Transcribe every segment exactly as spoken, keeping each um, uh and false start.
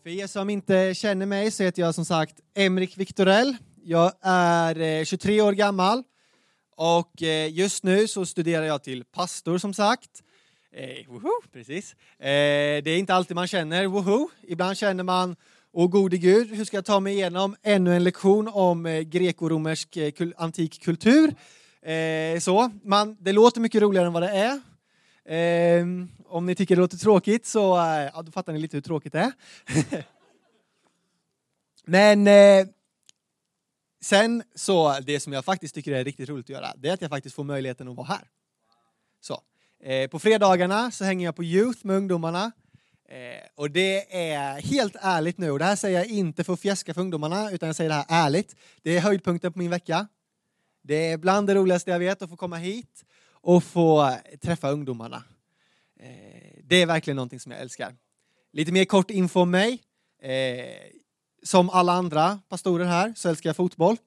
För er som inte känner mig så heter jag som sagt Emrik Victorell. Jag är tjugotre år gammal och just nu så studerar jag till pastor som sagt. Eh, woho, precis. Eh, det är inte alltid man känner woho. Ibland känner man, åh gode Gud, hur ska jag ta mig igenom ännu en lektion om eh, greko-romersk eh, kul- antik kultur. Eh, så, man, det låter mycket roligare än vad det är. Eh, om ni tycker det låter tråkigt så eh, ja, då fattar ni lite hur tråkigt det är. Men eh, sen så, det som jag faktiskt tycker är riktigt roligt att göra, det är att jag faktiskt får möjligheten att vara här. Så, eh, på fredagarna så hänger jag på Youth med ungdomarna. Eh, och det är helt ärligt nu, och det här säger jag inte för att fjäska för ungdomarna, utan jag säger det här ärligt. Det är höjdpunkten på min vecka. Det är bland det roligaste jag vet att få komma hit och få träffa ungdomarna. Eh, det är verkligen någonting som jag älskar. Lite mer kort info om mig. Eh, som alla andra pastorer här så älskar jag fotboll.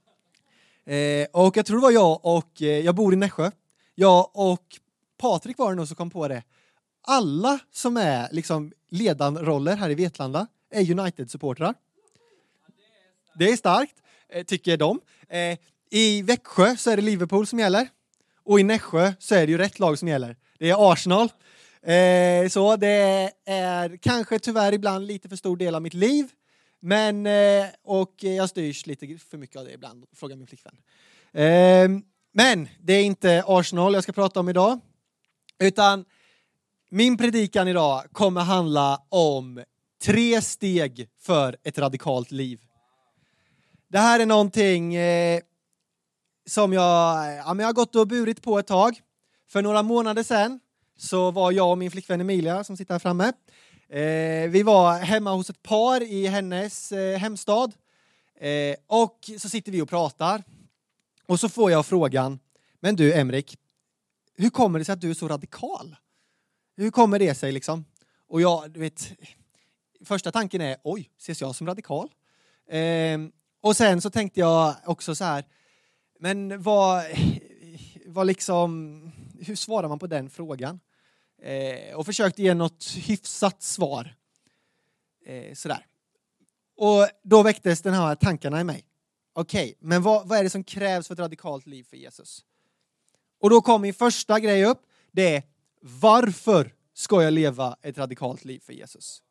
Eh, och jag tror det var jag och, eh, jag bor i Nässjö. Jag och Patrik var det nog som kom på det. Alla som är liksom ledanroller här i Vetlanda är United-supportrar. Det är starkt, eh, tycker de. Eh, I Växjö så är det Liverpool som gäller. Och i Nässjö så är det ju rätt lag som gäller. Det är Arsenal. Eh, så det är kanske tyvärr ibland lite för stor del av mitt liv. Men, eh, och jag styrs lite för mycket av det ibland, frågar min flickvän. Eh, men det är inte Arsenal jag ska prata om idag. Utan min predikan idag kommer handla om tre steg för ett radikalt liv. Det här är någonting eh, som jag, ja, men jag har gått och burit på ett tag. För några månader sedan så var jag och min flickvän Emilia som sitter här framme. Eh, vi var hemma hos ett par i hennes eh, hemstad. Eh, och så sitter vi och pratar. Och så får jag frågan, men du Emrik, hur kommer det sig att du är så radikal? Hur kommer det sig liksom? Och jag, du vet, första tanken är, oj, ses jag som radikal? Eh, och sen så tänkte jag också så här, men vad, vad liksom, hur svarar man på den frågan? Eh, och försökte ge något hyfsat svar. Eh, sådär. Och då väcktes den här tankarna i mig. Okej, okay, men vad, vad är det som krävs för ett radikalt liv för Jesus? Och då kom min första grej upp. Det är, varför ska jag leva ett radikalt liv för Jesus?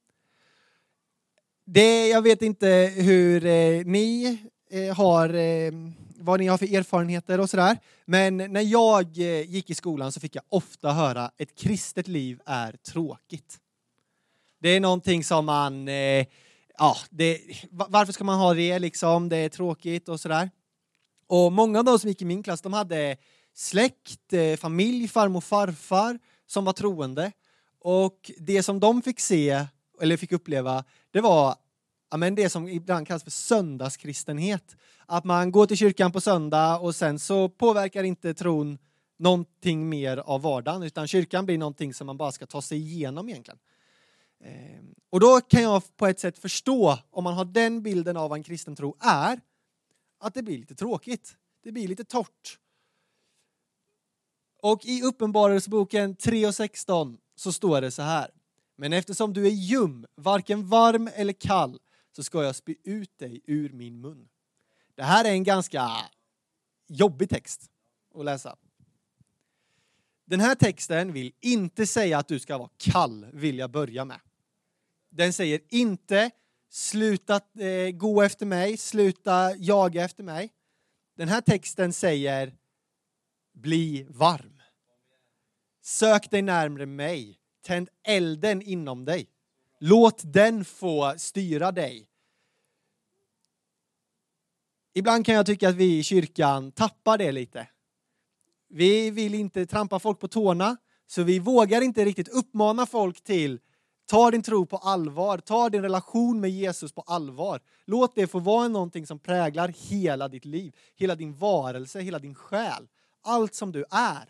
Det, jag vet inte hur eh, ni eh, har, eh, vad ni har för erfarenheter och sådär. Men när jag eh, gick i skolan så fick jag ofta höra ett kristet liv är tråkigt. Det är någonting som man, eh, ja, det, varför ska man ha det liksom? Det är tråkigt och sådär. Och många av de som gick i min klass, de hade släkt, eh, familj, farmor och farfar som var troende. Och det som de fick se, eller fick uppleva, det var ja, men det som ibland kallas för söndagskristenhet. Att man går till kyrkan på söndag och sen så påverkar inte tron någonting mer av vardagen. Utan kyrkan blir någonting som man bara ska ta sig igenom egentligen. Eh, och då kan jag på ett sätt förstå, om man har den bilden av vad en kristen tro är, att det blir lite tråkigt. Det blir lite torrt. Och i Uppenbarelseboken tre och sexton så står det så här. Men eftersom du är ljum, varken varm eller kall, så ska jag spy ut dig ur min mun. Det här är en ganska jobbig text att läsa. Den här texten vill inte säga att du ska vara kall, vill jag börja med. Den säger inte sluta eh, gå efter mig, sluta jaga efter mig. Den här texten säger bli varm. Sök dig närmare mig. Tänd elden inom dig. Låt den få styra dig. Ibland kan jag tycka att vi i kyrkan tappar det lite. Vi vill inte trampa folk på tårna. Så vi vågar inte riktigt uppmana folk till ta din tro på allvar. Ta din relation med Jesus på allvar. Låt det få vara någonting som präglar hela ditt liv. Hela din varelse, hela din själ. Allt som du är.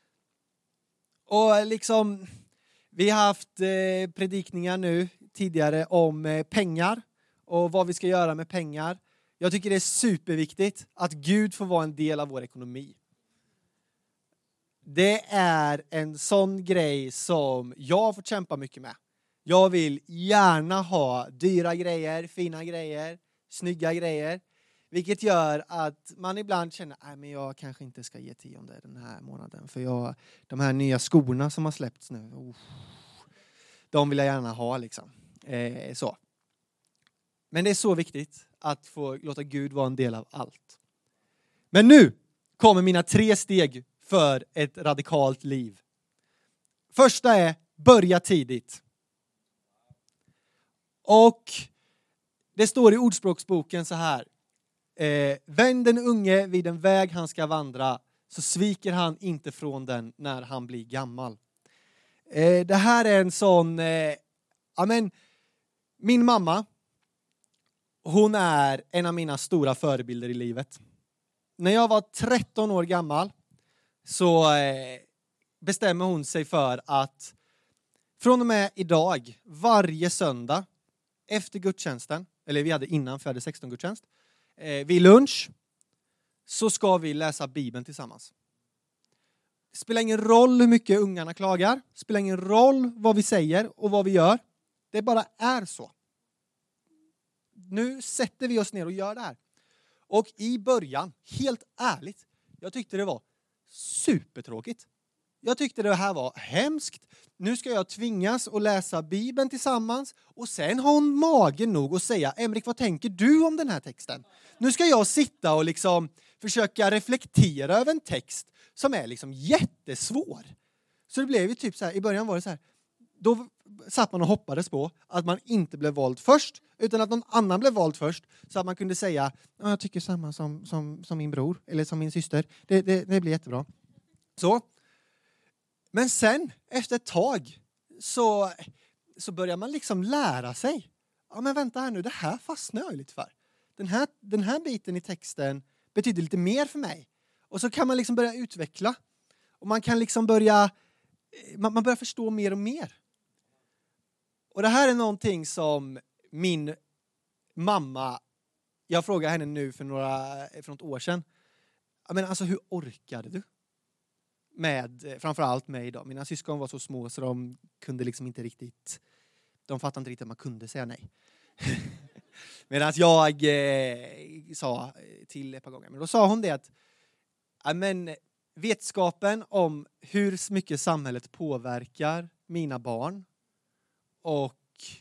Och liksom, vi har haft eh, predikningar nu tidigare om eh, pengar. Och vad vi ska göra med pengar. Jag tycker det är superviktigt att Gud får vara en del av vår ekonomi. Det är en sån grej som jag har fått kämpa mycket med. Jag vill gärna ha dyra grejer, fina grejer, snygga grejer. Vilket gör att man ibland känner att jag kanske inte ska ge tionde den här månaden. För jag, de här nya skorna som har släppts nu, oh, de vill jag gärna ha. Liksom. Eh, så. Men det är så viktigt att få låta Gud vara en del av allt. Men nu kommer mina tre steg för ett radikalt liv. Första är börja tidigt. Och det står i Ordspråksboken så här. Eh, vänd den unge vid den väg han ska vandra, så sviker han inte från den när han blir gammal. Eh, det här är en sån... Eh, amen, min mamma, hon är en av mina stora förebilder i livet. När jag var tretton år gammal så eh, bestämmer hon sig för att från och med idag, varje söndag efter gudstjänsten, eller vi hade innan för jag hade sexton gudstjänst, eh, vid lunch så ska vi läsa Bibeln tillsammans. Det spelar ingen roll hur mycket ungarna klagar, det spelar ingen roll vad vi säger och vad vi gör. Det bara är så. Nu sätter vi oss ner och gör det här. Och i början, helt ärligt, jag tyckte det var supertråkigt. Jag tyckte det här var hemskt. Nu ska jag tvingas att läsa Bibeln tillsammans. Och sen har hon magen nog att säga, Emrik, vad tänker du om den här texten? Nu ska jag sitta och liksom försöka reflektera över en text som är liksom jättesvår. Så det blev ju typ så här, i början var det så här, då satt man och hoppades på att man inte blev vald först, utan att någon annan blev vald först, så att man kunde säga, jag tycker samma som, som, som min bror eller som min syster. Det, det, det blir jättebra. Så. Men sen, efter ett tag, så, så börjar man liksom lära sig. Ja, men vänta här nu, det här fastnar jag lite för. Den här, den här biten i texten betyder lite mer för mig. Och så kan man liksom börja utveckla. Och man kan liksom börja, man, man börjar förstå mer och mer. Och det här är någonting som min mamma, jag frågade henne nu för några, för något år sedan. Men alltså, hur orkade du? Med, framförallt mig då. Mina syskon var så små så de kunde liksom inte riktigt, de fattade inte riktigt att man kunde säga nej. Medan jag eh, sa till ett par gånger. Men då sa hon det att men, vetskapen om hur mycket samhället påverkar mina barn och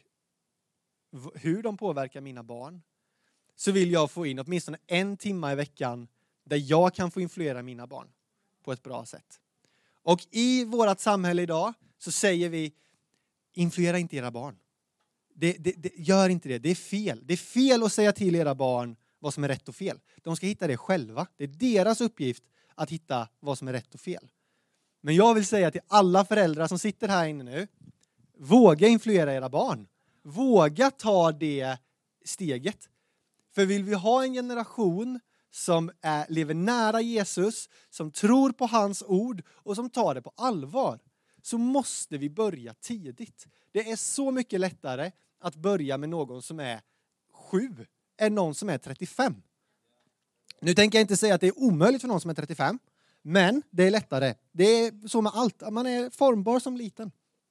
v- hur de påverkar mina barn, så vill jag få in åtminstone en timme i veckan där jag kan få influera mina barn på ett bra sätt. Och i vårt samhälle idag så säger vi, influera inte era barn. Det, det, det, gör inte det, det är fel. Det är fel att säga till era barn vad som är rätt och fel. De ska hitta det själva. Det är deras uppgift att hitta vad som är rätt och fel. Men jag vill säga till alla föräldrar som sitter här inne nu, våga influera era barn. Våga ta det steget. För vill vi ha en generation som är, lever nära Jesus, som tror på hans ord och som tar det på allvar, så måste vi börja tidigt. Det är så mycket lättare att börja med någon som är sju än någon som är trettiofem. Nu tänker jag inte säga att det är omöjligt för någon som är trettiofem, men det är lättare. Det är så med allt. Man är formbar som liten.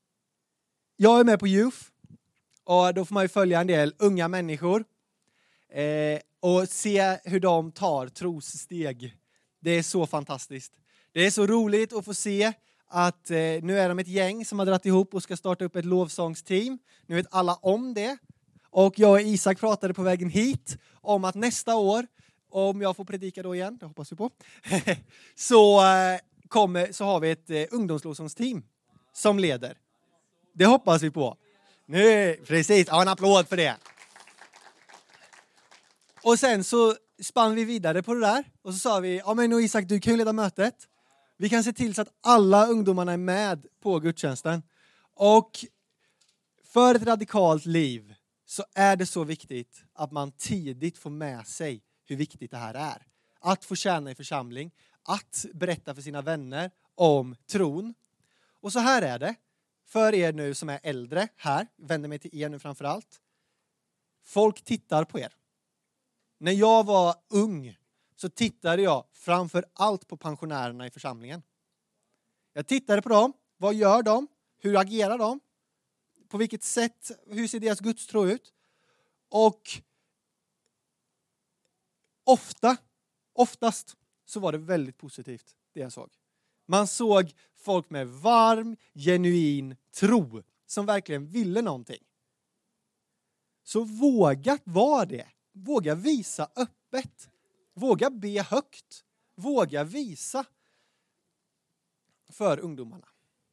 Jag är med på Youth och då får man ju följa en del unga människor eh, och se hur de tar trossteg. Det är så fantastiskt. Det är så roligt att få se att eh, nu är de ett gäng som har dratt ihop och ska starta upp ett lovsångsteam. Nu vet alla om det. Och jag och Isak pratade på vägen hit om att nästa år, om jag får predika då igen, det hoppas vi på, så, eh, kommer, så har vi ett eh, ungdomslovsångsteam som leder. Det hoppas vi på. Nu, precis, ja, en applåd för det. Och sen så spann vi vidare på det där. Och så sa vi, ja men nu Isak, du kan ju leda mötet. Vi kan se till så att alla ungdomarna är med på gudstjänsten. Och för ett radikalt liv så är det så viktigt att man tidigt får med sig hur viktigt det här är. Att få tjäna i församling. Att berätta för sina vänner om tron. Och så här är det. För er nu som är äldre här, vänder mig till er nu framförallt. Folk tittar på er. När jag var ung så tittade jag framför allt på pensionärerna i församlingen. Jag tittade på dem. Vad gör de? Hur agerar de? på vilket sätt, hur ser deras gudstro ut? Och ofta, oftast så var det väldigt positivt det jag såg. Man såg folk med varm, genuin tro som verkligen ville någonting. Så våga vara det. Våga visa öppet. Våga be högt. Våga visa för ungdomarna.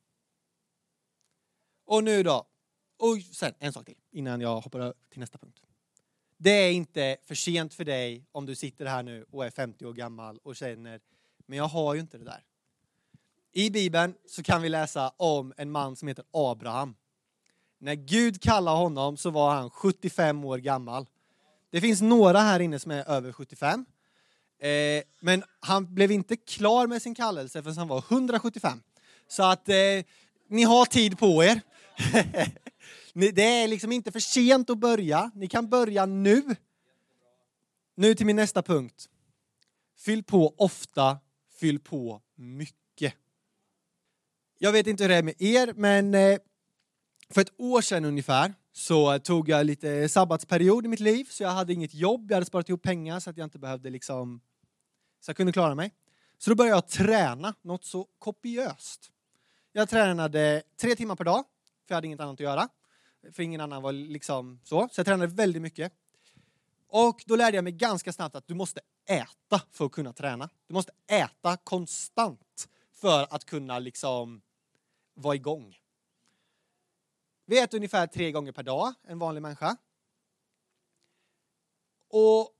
Och nu då. Och sen en sak till innan jag hoppar till nästa punkt. Det är inte för sent för dig om du sitter här nu och är femtio år gammal och känner, men jag har ju inte det där. I Bibeln så kan vi läsa om en man som heter Abraham. När Gud kallade honom så var han sjuttiofem år gammal. Det finns några här inne som är över sjuttiofem. Eh, men han blev inte klar med sin kallelse förrän han var hundrasjuttiofem. Så att eh, ni har tid på er. Det är liksom inte för sent att börja. Ni kan börja nu. Nu till min nästa punkt. Fyll på ofta, fyll på mycket. Jag vet inte hur det är med er, men eh, för ett år sedan ungefär så tog jag lite sabbatsperiod i mitt liv. Så jag hade inget jobb, jag hade sparat ihop pengar så att jag inte behövde liksom, så jag kunde klara mig. Så då började jag träna något så kopiöst. Jag tränade tre timmar per dag, för jag hade inget annat att göra. För ingen annan var liksom så. Så jag tränade väldigt mycket. Och då lärde jag mig ganska snabbt att du måste äta för att kunna träna. Du måste äta konstant för att kunna liksom vara igång. Vi äter ungefär tre gånger per dag, en vanlig människa. Och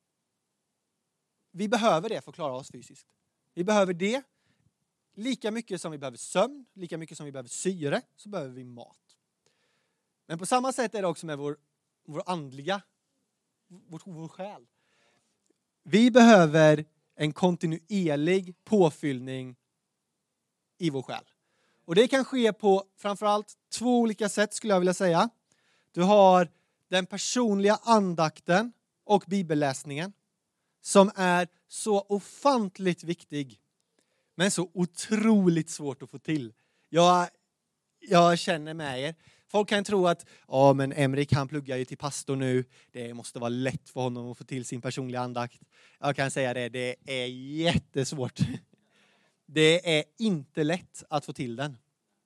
vi behöver det för att klara oss fysiskt. Vi behöver det lika mycket som vi behöver sömn, lika mycket som vi behöver syre, så behöver vi mat. Men på samma sätt är det också med vår, vår andliga, vår, vår själ. Vi behöver en kontinuerlig påfyllning i vår själ. Och det kan ske på framförallt två olika sätt skulle jag vilja säga. Du har den personliga andakten och bibelläsningen som är så ofantligt viktig. Men så otroligt svårt att få till. Jag, jag känner med er. Folk kan tro att ja, men Emrik han pluggar ju till pastor nu. Det måste vara lätt för honom att få till sin personliga andakt. Jag kan säga det, det är jättesvårt. Det är inte lätt att få till den.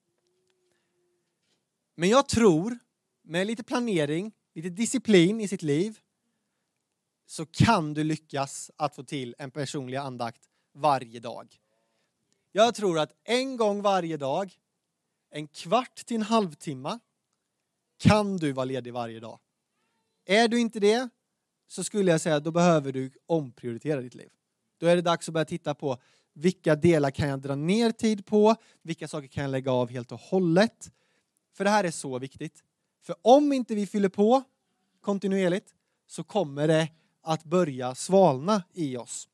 Men jag tror, med lite planering, lite disciplin i sitt liv, så kan du lyckas att få till en personlig andakt varje dag. Jag tror att en gång varje dag, en kvart till en halvtimme, kan du vara ledig varje dag. Är du inte det, så skulle jag säga att då behöver du omprioritera ditt liv. Då är det dags att börja titta på vilka delar kan jag dra ner tid på, vilka saker kan jag lägga av helt och hållet. För det här är så viktigt. För om inte vi fyller på kontinuerligt så kommer det att börja svalna i oss.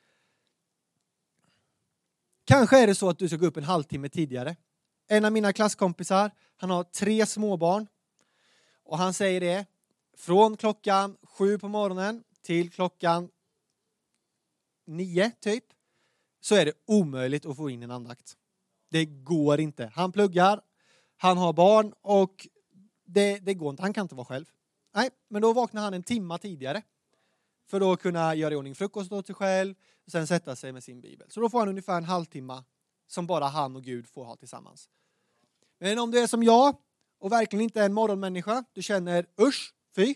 Kanske är det så att du ska gå upp en halvtimme tidigare. En av mina klasskompisar, han har tre småbarn. Och han säger det, från klockan sju på morgonen till klockan nio typ, så är det omöjligt att få in en andakt. Det går inte. Han pluggar, han har barn och det, det går inte. Han kan inte vara själv. Nej, men då vaknar han en timma tidigare. För då kunna göra i ordning frukost åt sig själv och sen sätta sig med sin bibel. Så då får han ungefär en halvtimme som bara han och Gud får ha tillsammans. Men om du är som jag och verkligen inte är en morgonmänniska, du känner usch, fy.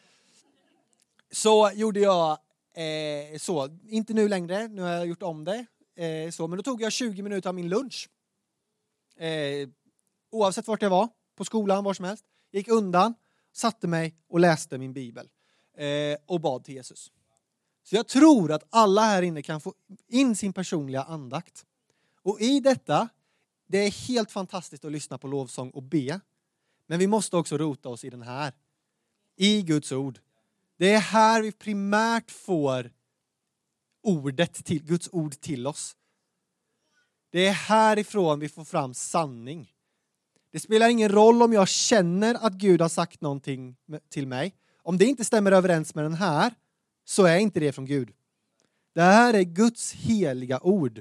Så gjorde jag eh, så, inte nu längre, nu har jag gjort om det. Eh, så, men då tog jag tjugo minuter av min lunch. Eh, oavsett vart jag var, på skolan, var som helst. Gick undan, satte mig och läste min bibel. Eh, och bad till Jesus. Så jag tror att alla här inne kan få in sin personliga andakt. Och i detta, det är helt fantastiskt att lyssna på lovsång och be. Men vi måste också rota oss i den här. I Guds ord. Det är här vi primärt får ordet till, Guds ord till oss. Det är härifrån vi får fram sanning. Det spelar ingen roll om jag känner att Gud har sagt någonting till mig. Om det inte stämmer överens med den här, så är inte det från Gud. Det här är Guds heliga ord.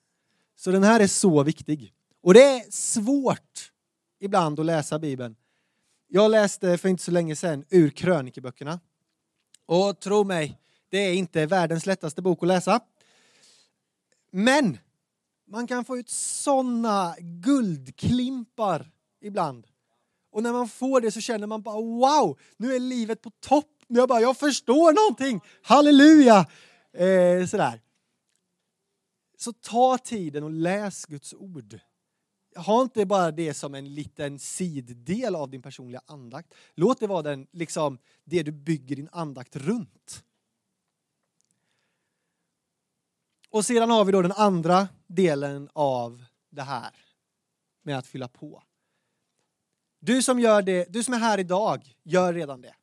Så den här är så viktig. Och det är svårt ibland att läsa Bibeln. Jag läste för inte så länge sedan ur krönikeböckerna. Och tro mig, det är inte världens lättaste bok att läsa. Men man kan få ut såna guldklimpar ibland. Och när man får det så känner man bara wow, nu är livet på topp. Nu jag bara, jag förstår någonting. Halleluja! Eh, sådär. Så ta tiden och läs Guds ord. Ha inte bara det som en liten siddel av din personliga andakt. Låt det vara den, liksom, det du bygger din andakt runt. Och sedan har vi då den andra delen av det här med att fylla på. Du som gör det, du som är här idag, gör redan det.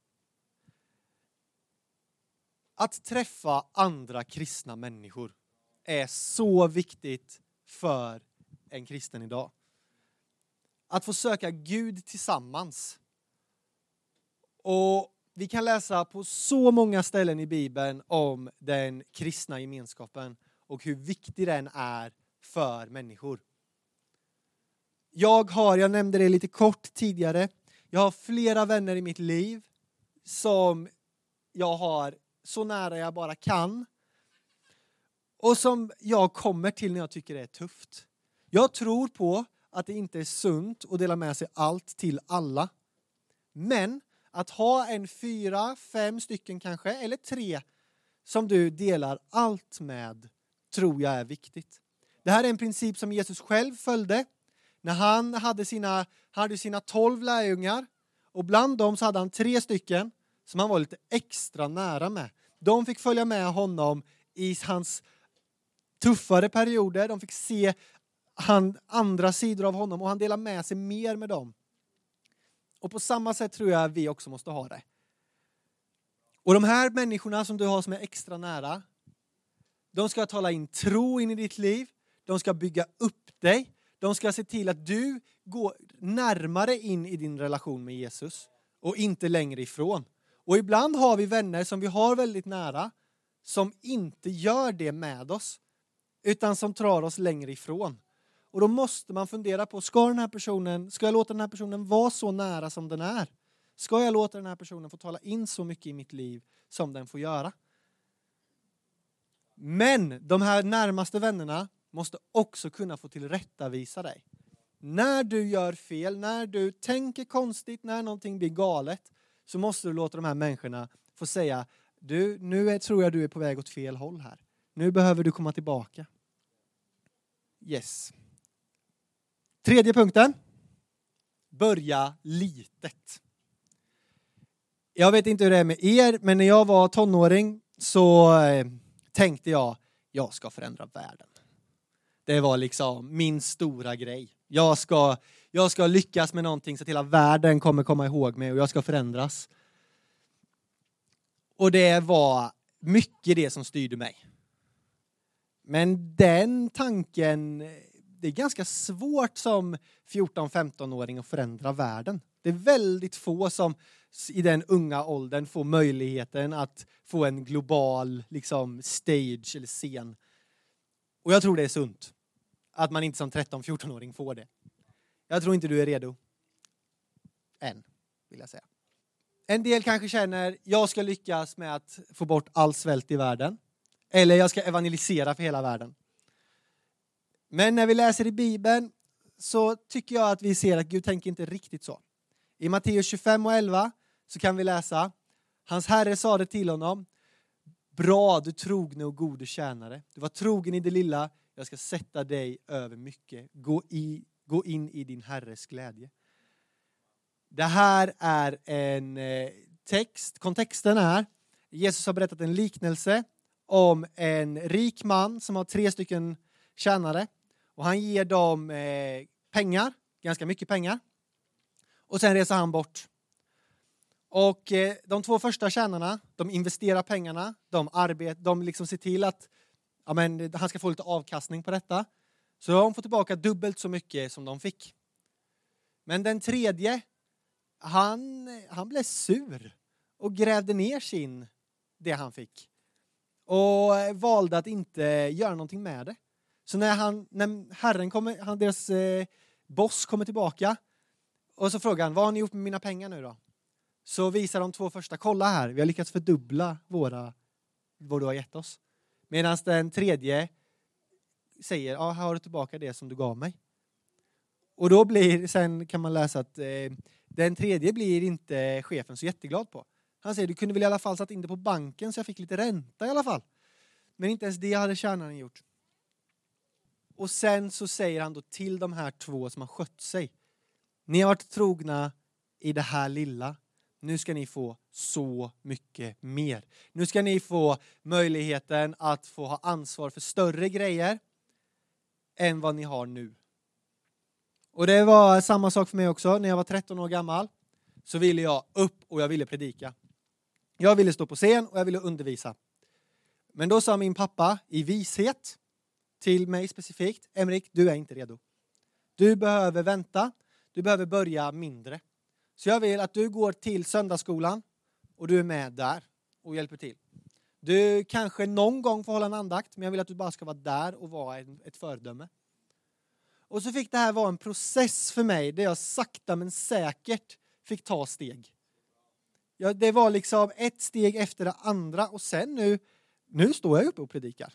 Att träffa andra kristna människor är så viktigt för en kristen idag. Att få söka Gud tillsammans. Och vi kan läsa på så många ställen i Bibeln om den kristna gemenskapen och hur viktig den är för människor. Jag har, jag nämnde det lite kort tidigare, jag har flera vänner i mitt liv som jag har så nära jag bara kan. Och som jag kommer till när jag tycker det är tufft. Jag tror på att det inte är sunt att dela med sig allt till alla. Men att ha en fyra, fem stycken kanske, eller tre som du delar allt med, tror jag är viktigt. Det här är en princip som Jesus själv följde. När han hade sina, hade sina tolv lärjungar. Och bland dem så hade han tre stycken som han var lite extra nära med. De fick följa med honom i hans tuffare perioder. De fick se han, andra sidor av honom och han delade med sig mer med dem. Och på samma sätt tror jag vi också måste ha det. Och de här människorna som du har som är extra nära, de ska tala in tro in i ditt liv. De ska bygga upp dig. De ska se till att du går närmare in i din relation med Jesus och inte längre ifrån. Och ibland har vi vänner som vi har väldigt nära som inte gör det med oss utan som drar oss längre ifrån. Och då måste man fundera på, ska den här personen, ska jag låta den här personen vara så nära som den är? Ska jag låta den här personen få tala in så mycket i mitt liv som den får göra? Men de här närmaste vännerna måste också kunna få tillrättavisa dig. När du gör fel, när du tänker konstigt, när någonting blir galet, så måste du låta de här människorna få säga, du, nu är, tror jag du är på väg åt fel håll här. Nu behöver du komma tillbaka. Yes. Tredje punkten. Börja litet. Jag vet inte hur det är med er, men när jag var tonåring så eh, tänkte jag, jag ska förändra världen. Det var liksom min stora grej. Jag ska, jag ska lyckas med någonting så att hela världen kommer komma ihåg mig och jag ska förändras. Och det var mycket det som styrde mig. Men den tanken, det är ganska svårt som fjorton-femton-åring att förändra världen. Det är väldigt få som i den unga åldern får möjligheten att få en global liksom, stage eller scen. Och jag tror det är sunt att man inte som tretton-fjorton-åring får det. Jag tror inte du är redo. Än, vill jag säga. En del kanske känner, jag ska lyckas med att få bort all svält i världen. Eller jag ska evangelisera för hela världen. Men när vi läser i Bibeln så tycker jag att vi ser att Gud tänker inte riktigt så. I Matteus tjugofem och elva så kan vi läsa, hans herre sa det till honom, bra du trogne och gode tjänare. Du var trogen i det lilla, jag ska sätta dig över mycket. Gå, i, gå in i din herres glädje. Det här är en text, kontexten är, Jesus har berättat en liknelse om en rik man som har tre stycken tjänare. Och han ger dem eh, pengar, ganska mycket pengar. Och sen reser han bort. Och eh, de två första tjänarna, de investerar pengarna. De, arbet, de liksom ser till att ja, men, han ska få lite avkastning på detta. Så de får tillbaka dubbelt så mycket som de fick. Men den tredje, han, han blev sur. Och grävde ner sin, det han fick. Och valde att inte göra någonting med det. Så när, han, när herren kommer, han, deras eh, boss kommer tillbaka Och så frågar han, vad har ni gjort med mina pengar nu då? Så visar de två första, kolla här, vi har lyckats fördubbla våra, vad du har gett oss. Medan den tredje säger, ja, här har du tillbaka det som du gav mig. Och då blir, sen kan man läsa att eh, den tredje blir inte chefen så jätteglad på. Han säger, du kunde väl i alla fall satt in det på banken så jag fick lite ränta i alla fall. Men inte ens det hade tjänaren gjort. Och sen så säger han då till de här två som har skött sig. Ni har varit trogna i det här lilla. Nu ska ni få så mycket mer. Nu ska ni få möjligheten att få ha ansvar för större grejer än vad ni har nu. Och det var samma sak för mig också. När jag var tretton år gammal så ville jag upp och jag ville predika. Jag ville stå på scen och jag ville undervisa. Men då sa min pappa i vishet till mig specifikt, Emrik, du är inte redo. Du behöver vänta, du behöver börja mindre. Så jag vill att du går till söndagsskolan och du är med där och hjälper till. Du kanske någon gång får hålla en andakt, men jag vill att du bara ska vara där och vara ett föredöme. Och så fick det här vara en process för mig där jag sakta men säkert fick ta steg. Ja, det var liksom ett steg efter det andra och sen nu, nu står jag uppe och predikar.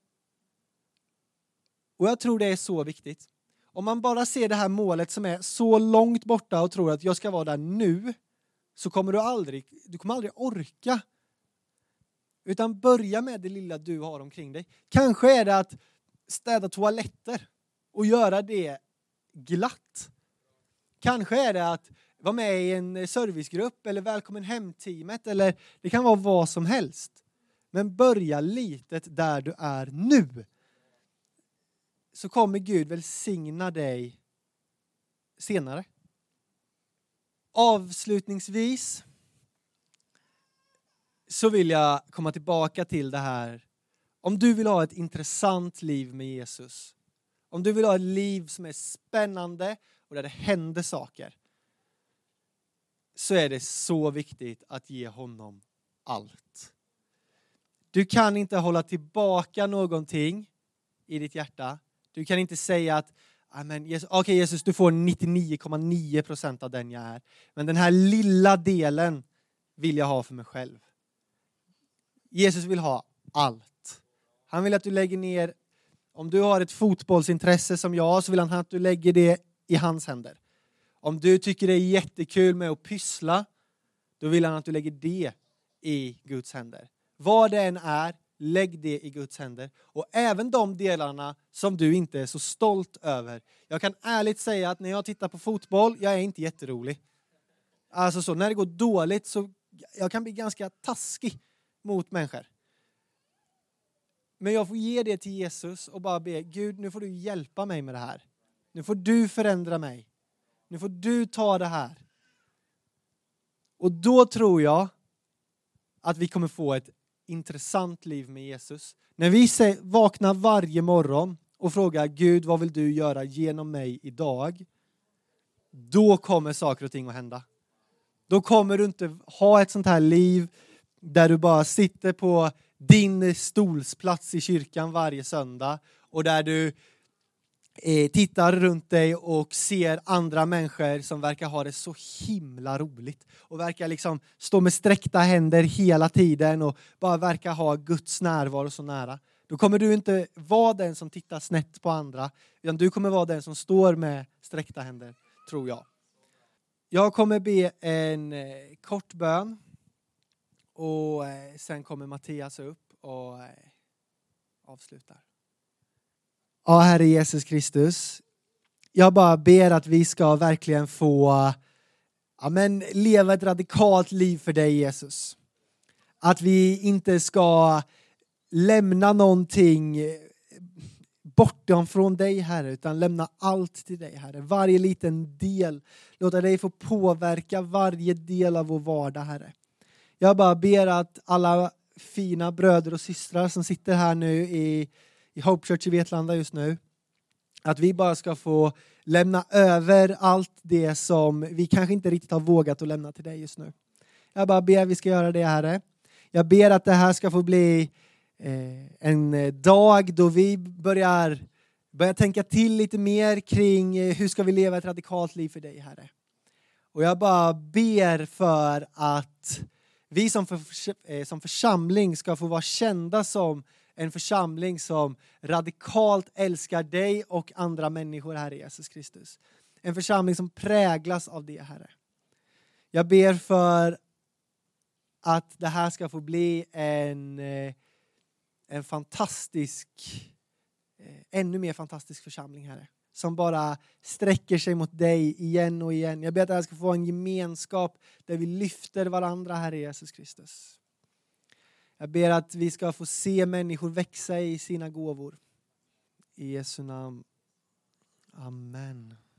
Och jag tror det är så viktigt. Om man bara ser det här målet som är så långt borta och tror att jag ska vara där nu, så kommer du aldrig, du kommer aldrig orka. Utan börja med det lilla du har omkring dig. Kanske är det att städa toaletter och göra det glatt. Kanske är det att vara med i en servicegrupp eller välkommen hem-teamet, eller det kan vara vad som helst. Men börja litet där du är nu. Så kommer Gud välsigna dig senare. Avslutningsvis så vill jag komma tillbaka till det här. Om du vill ha ett intressant liv med Jesus. Om du vill ha ett liv som är spännande och där det händer saker. Så är det så viktigt att ge honom allt. Du kan inte hålla tillbaka någonting i ditt hjärta. Du kan inte säga att okej okay, Jesus, du får nittionio komma nio procent av den jag är. Men den här lilla delen vill jag ha för mig själv. Jesus vill ha allt. Han vill att du lägger ner, om du har ett fotbollsintresse som jag, så vill han att du lägger det i hans händer. Om du tycker det är jättekul med att pyssla, då vill han att du lägger det i Guds händer. Vad det än är, lägg det i Guds händer. Och även de delarna som du inte är så stolt över. Jag kan ärligt säga att när jag tittar på fotboll, jag är inte jätterolig. Alltså så, när det går dåligt så jag kan bli ganska taskig mot människor. Men jag får ge det till Jesus och bara be, Gud, nu får du hjälpa mig med det här. Nu får du förändra mig. Nu får du ta det här. Och då tror jag att vi kommer få ett intressant liv med Jesus. När vi vaknar varje morgon och frågar Gud, vad vill du göra genom mig idag? Då kommer saker och ting att hända. Då kommer du inte ha ett sånt här liv där du bara sitter på din stolsplats i kyrkan varje söndag och där du eh, tittar runt dig och ser andra människor som verkar ha det så himla roligt och verkar liksom stå med sträckta händer hela tiden och bara verkar ha Guds närvaro så nära. Då kommer du inte vara den som tittar snett på andra, utan du kommer vara den som står med sträckta händer, tror jag. Jag kommer be en eh, kort bön. Och eh, sen kommer Mattias upp och eh, avslutar. Ja, Herre Jesus Kristus. Jag bara ber att vi ska verkligen få ja, men, leva ett radikalt liv för dig, Jesus. Att vi inte ska lämna någonting bortom från dig, Herre, utan lämna allt till dig, Herre. Varje liten del. Låta dig få påverka varje del av vår vardag, Herre. Jag bara ber att alla fina bröder och systrar som sitter här nu i, i Hope Church i Vetlanda just nu, att vi bara ska få lämna över allt det som vi kanske inte riktigt har vågat att lämna till dig just nu. Jag bara ber att vi ska göra det, Herre. Jag ber att det här ska få bli eh, en dag då vi börjar, börjar tänka till lite mer kring eh, hur ska vi leva ett radikalt liv för dig, Herre. Och jag bara ber för att vi som, för, som församling ska få vara kända som en församling som radikalt älskar dig och andra människor, Herre Jesus Kristus. En församling som präglas av det, Herre. Jag ber för att det här ska få bli en, en fantastisk, ännu mer fantastisk församling, Herre. Som bara sträcker sig mot dig igen och igen. Jag ber att det här ska få en gemenskap där vi lyfter varandra, Herre Jesus Kristus. Jag ber att vi ska få se människor växa i sina gåvor. I Jesu namn. Amen.